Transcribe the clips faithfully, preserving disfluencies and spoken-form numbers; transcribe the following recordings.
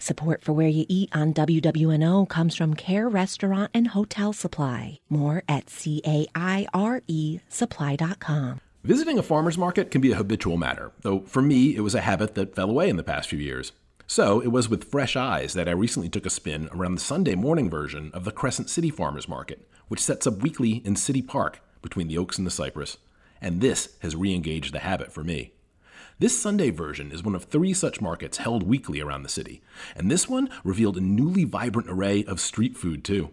Support for Where You Eat on W W N O comes from Care Restaurant and Hotel Supply. More at C A I R E supply dot com. Visiting a farmer's market can be a habitual matter, though for me it was a habit that fell away in the past few years. So it was with fresh eyes that I recently took a spin around the Sunday morning version of the Crescent City Farmers Market, which sets up weekly in City Park between the Oaks and the Cypress. And this has re-engaged the habit for me. This Sunday version is one of three such markets held weekly around the city, and this one revealed a newly vibrant array of street food too.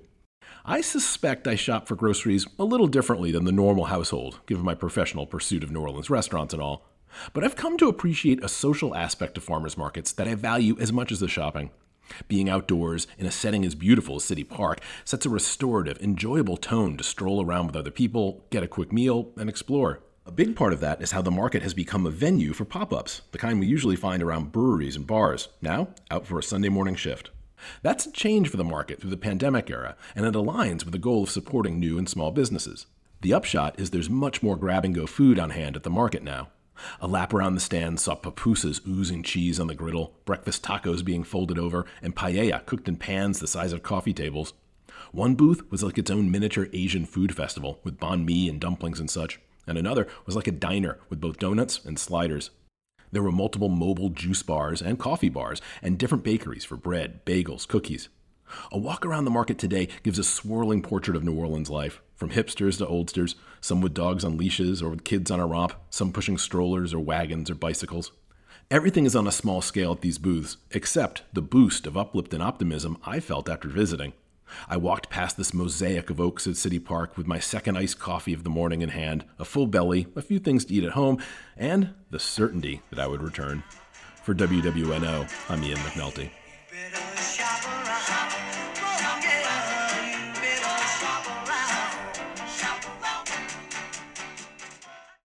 I suspect I shop for groceries a little differently than the normal household, given my professional pursuit of New Orleans restaurants and all. But I've come to appreciate a social aspect of farmers markets that I value as much as the shopping. Being outdoors in a setting as beautiful as City Park sets a restorative, enjoyable tone to stroll around with other people, get a quick meal, and explore. A big part of that is how the market has become a venue for pop-ups, the kind we usually find around breweries and bars, now out for a Sunday morning shift. That's a change for the market through the pandemic era, and it aligns with the goal of supporting new and small businesses. The upshot is there's much more grab-and-go food on hand at the market now. A lap around the stand saw pupusas oozing cheese on the griddle, breakfast tacos being folded over, and paella cooked in pans the size of coffee tables. One booth was like its own miniature Asian food festival, with banh mi and dumplings and such, and another was like a diner with both donuts and sliders. There were multiple mobile juice bars and coffee bars, and different bakeries for bread, bagels, cookies. A walk around the market today gives a swirling portrait of New Orleans life, from hipsters to oldsters, some with dogs on leashes or with kids on a romp, some pushing strollers or wagons or bicycles. Everything is on a small scale at these booths, except the boost of uplift and optimism I felt after visiting. I walked past this mosaic of oaks at City Park with my second iced coffee of the morning in hand, a full belly, a few things to eat at home, and the certainty that I would return. For W W N O, I'm Ian McNulty.